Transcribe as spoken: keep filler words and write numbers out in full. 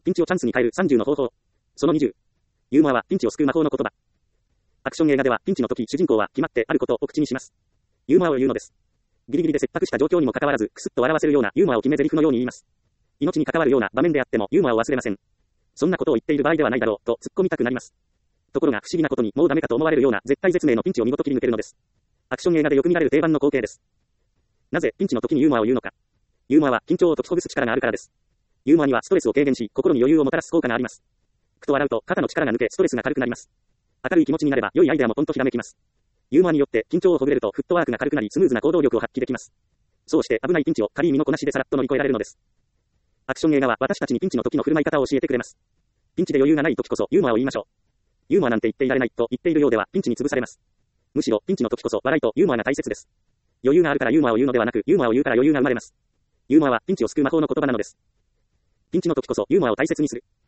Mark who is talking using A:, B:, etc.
A: ピンチをチャンスに変えるさんじゅうの方法。そのにじゅう。ユーモアはピンチを救う魔法の言葉。アクション映画ではピンチの時主人公は決まってあることを口にします。ユーモアを言うのです。ギリギリで切迫した状況にもかかわらず、くすっと笑わせるようなユーモアを決め台詞のように言います。命に関わるような場面であってもユーモアを忘れません。そんなことを言っている場合ではないだろうと突っ込みたくなります。ところが不思議なことにもうダメかと思われるような絶体絶命のピンチを見事切り抜けるのです。アクション映画でよく見られる定番の光景です。なぜピンチの時にユーモアを言うのか。ユーモアは緊張を解きほぐす力があるからです。ユーモアにはストレスを軽減し、心に余裕をもたらす効果があります。ふと笑うと肩の力が抜けストレスが軽くなります。明るい気持ちになれば良いアイデアもポンとひらめきます。ユーモアによって緊張をほぐれるとフットワークが軽くなりスムーズな行動力を発揮できます。そうして危ないピンチを軽い身のこなしでさらっと乗り越えられるのです。アクション映画は私たちにピンチの時の振る舞い方を教えてくれます。ピンチで余裕がない時こそユーモアを言いましょう。ユーモアなんて言っていられないと言っているようではピンチに潰されます。むしろピンチの時こそ笑いとユーモアが大切です。余裕があるからユーモアを言うのではなく、ユーモアを言うから余裕が生まれます。ユーモアはピンチを救う魔法の言葉なのです。ピンチの時こそユーモアを大切にする。